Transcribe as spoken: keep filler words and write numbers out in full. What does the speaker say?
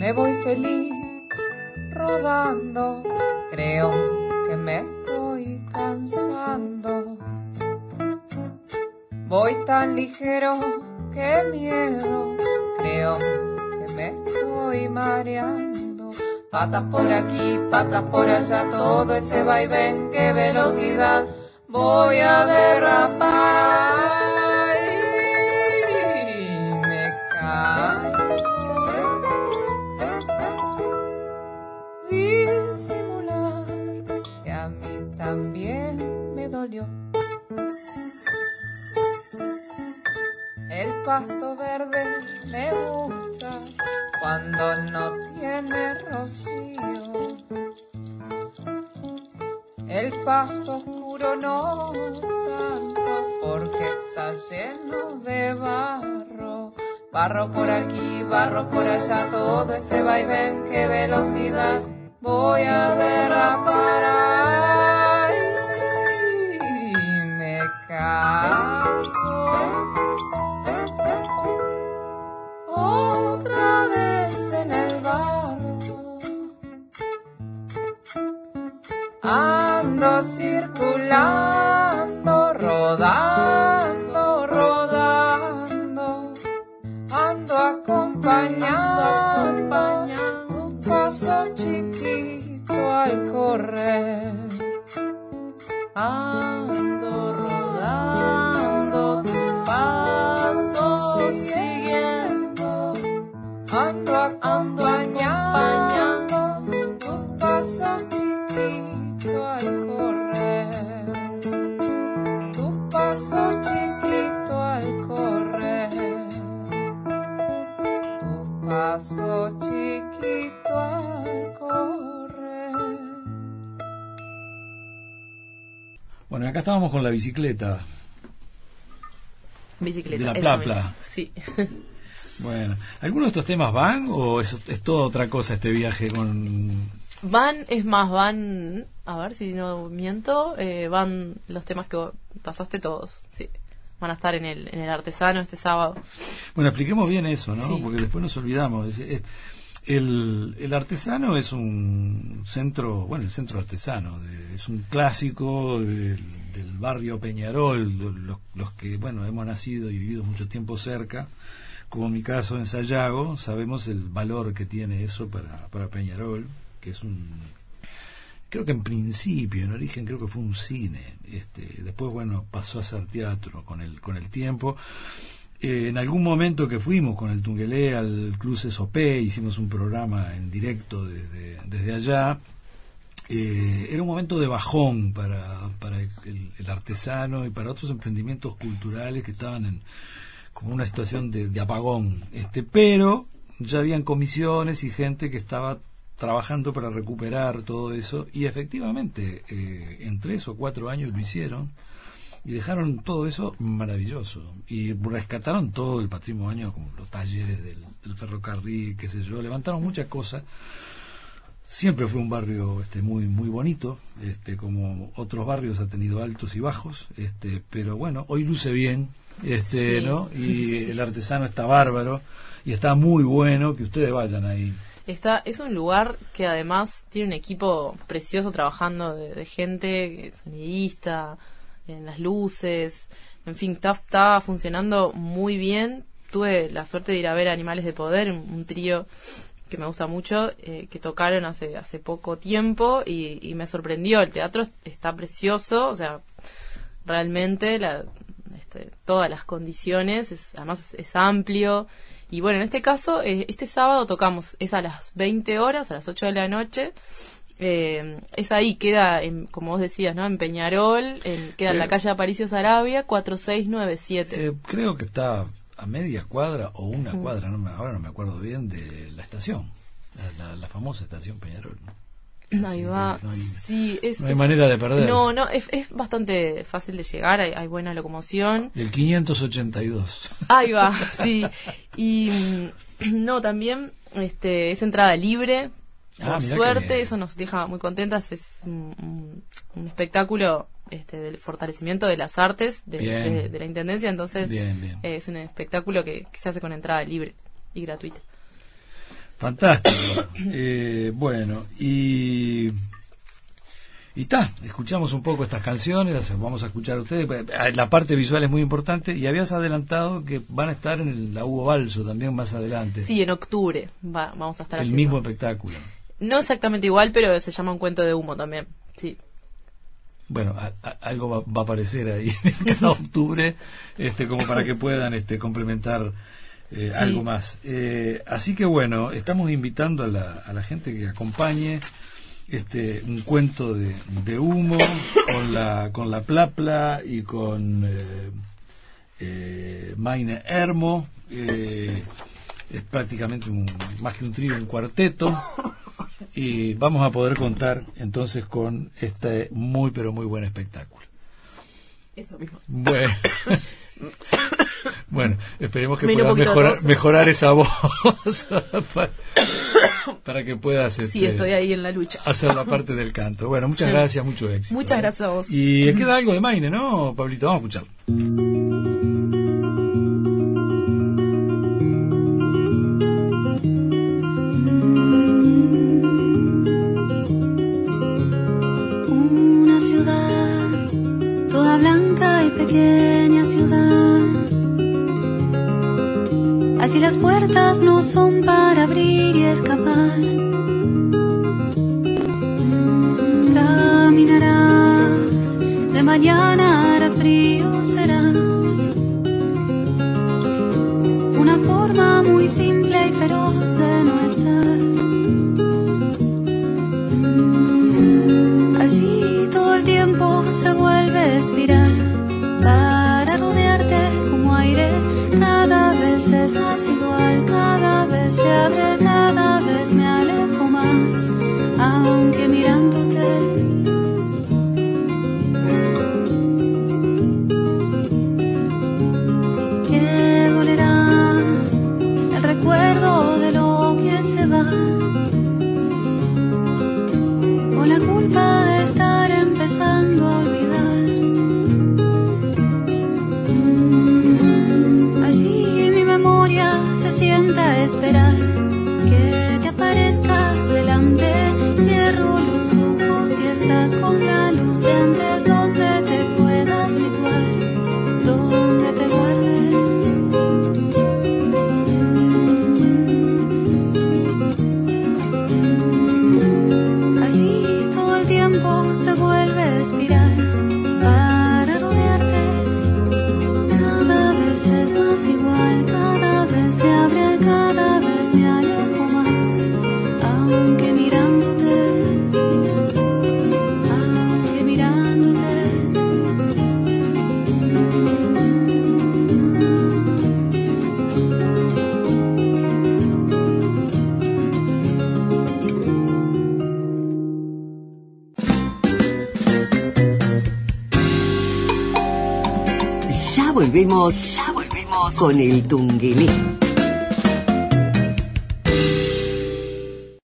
Me voy feliz rodando, creo que me estoy cansando. Voy tan ligero, qué miedo, creo que me estoy mareando. Patas por aquí, patas por allá, todo ese vaivén, qué velocidad. Voy a derrapar y me caigo. Disimular que a mí también me dolió. El pasto verde me gusta cuando no tiene rocío. El pasto oscuro no tanto porque está lleno de barro. Barro por aquí, barro por allá, todo ese vaivén, qué velocidad. Voy a derrapar y me caigo. Otra vez en el barro. Ando circulando, rodando, rodando. Ando acompañando tu paso chiquito al correr. Ando rodando tu paso siguiendo. Ando acompañando tu paso chiquito al correr. Tu paso chiquito al correr. Tu paso chiquito al correr. Bueno, acá estábamos con la bicicleta. Bicicleta. De la esa Plapla. misma, sí. Bueno, ¿algunos de estos temas van o es, es toda otra cosa este viaje con...? Van, es más, van, a ver si no miento, eh, van los temas que pasaste todos, sí. Van a estar en el, en el Artesano este sábado. Bueno, expliquemos bien eso, ¿no? Sí. Porque después nos olvidamos. Es- es- El, el Artesano es un centro, bueno, el centro artesano, de- es un clásico del, del barrio Peñarol, lo- los, los que, bueno, hemos nacido y vivido mucho tiempo cerca, como en mi caso en Sayago, sabemos el valor que tiene eso para, para Peñarol, que es un, creo que en principio, en origen creo que fue un cine, este, después, bueno, pasó a ser teatro con el, con el tiempo. Eh, en algún momento que fuimos con el Tungelé al Club Sopé, hicimos un programa en directo desde, desde allá. Eh, era un momento de bajón para, para el, el artesano y para otros emprendimientos culturales que estaban en como una situación de, de apagón. Este, pero ya habían comisiones y gente que estaba trabajando para recuperar todo eso y efectivamente eh, en tres o cuatro años lo hicieron. Y dejaron todo eso maravilloso. Y rescataron todo el patrimonio, como los talleres del, del ferrocarril, qué sé yo. Levantaron muchas cosas. Siempre fue un barrio este, muy muy bonito. Este, como otros barrios ha tenido altos y bajos. Este, pero bueno, hoy luce bien. Este, Sí. ¿no? Y el Artesano está bárbaro. Y está muy bueno que ustedes vayan ahí. Está, es un lugar que además tiene un equipo precioso trabajando de, de gente, sonidista, en las luces, en fin, está, está funcionando muy bien. Tuve la suerte de ir a ver Animales de Poder, un, un trío que me gusta mucho, eh, que tocaron hace hace poco tiempo y, y me sorprendió. El teatro está precioso, o sea, realmente la, este, todas las condiciones, es, además es, es amplio. Y bueno, en este caso, eh, este sábado tocamos, es a las veinte horas, a las ocho de la noche. Eh, es ahí, queda, en, como vos decías, ¿no? En Peñarol, en, queda en la Eh, calle Aparicio Sarabia, cuatro seis nueve siete. Eh, creo que está a media cuadra o una Mm. cuadra, no me, ahora no me acuerdo bien, de la estación. La, la, la famosa estación Peñarol, ¿no? Ahí Así va. que no hay- Sí, es, no hay es- manera de perderse. No, no, es, es bastante fácil de llegar, hay, hay buena locomoción. Del quinientos ochenta y dos. Ahí va, sí. Y mm, no, también este es entrada libre, Ah, por mirá qué suerte, bien. eso nos deja muy contentas. Es un, un- un espectáculo este, del fortalecimiento de las artes de, Bien. de- de la Intendencia, entonces Bien, bien. eh, es un espectáculo que, que se hace con entrada libre y gratuita. Fantástico. Eh, bueno, y y está, escuchamos un poco estas canciones, las vamos a escuchar a ustedes. La parte visual es muy importante y habías adelantado que van a estar en el, la Hugo Balso también más adelante. Sí, en octubre va, vamos a estar el haciendo. mismo espectáculo. No exactamente igual, pero se llama Un cuento de humo también, sí. Bueno, a, a, algo va, va a aparecer ahí en cada octubre, este, como para que puedan este, complementar eh, sí. algo más. Eh, así que bueno, estamos invitando a la, a la gente que acompañe este un cuento de, de humo con la con la Plapla y con eh, eh, Maine Hermo. Eh, es prácticamente un, más que un trío, un cuarteto. Y vamos a poder contar entonces con este muy pero muy buen espectáculo. Eso mismo. Bueno, bueno esperemos que puedas mejorar, mejorar esa voz para, para que puedas este, sí, estoy ahí en la lucha. Hacer la parte del canto. Bueno, muchas gracias, mucho éxito. Muchas ¿eh? gracias a vos. Y queda algo de Maine, ¿no, Pablito? Vamos a escucharlo. Pequeña ciudad, allí las puertas no son para abrir y escapar. Caminarás, de mañana hará frío, serás una forma muy simple y feroz de no estar. Allí todo el tiempo se vuelve espiral para rodearte como aire, cada vez es más igual, cada vez se abre, cada vez me alejo más, aunque mirándote. Que dolerá el recuerdo de lo que se va, o la culpa de estar empezando a olvidar. A esperar que te aparezcas delante, cierro los ojos y estás con la luz de antes, donde te puedas situar, donde te guarde. Allí todo el tiempo se vuelve espiral para rodearte, cada vez es más igual, cada vez se abre. Cada vez me alejo más, aunque mirándote, aunque mirándote. Ya volvemos, ya volvemos con el Tunguelé.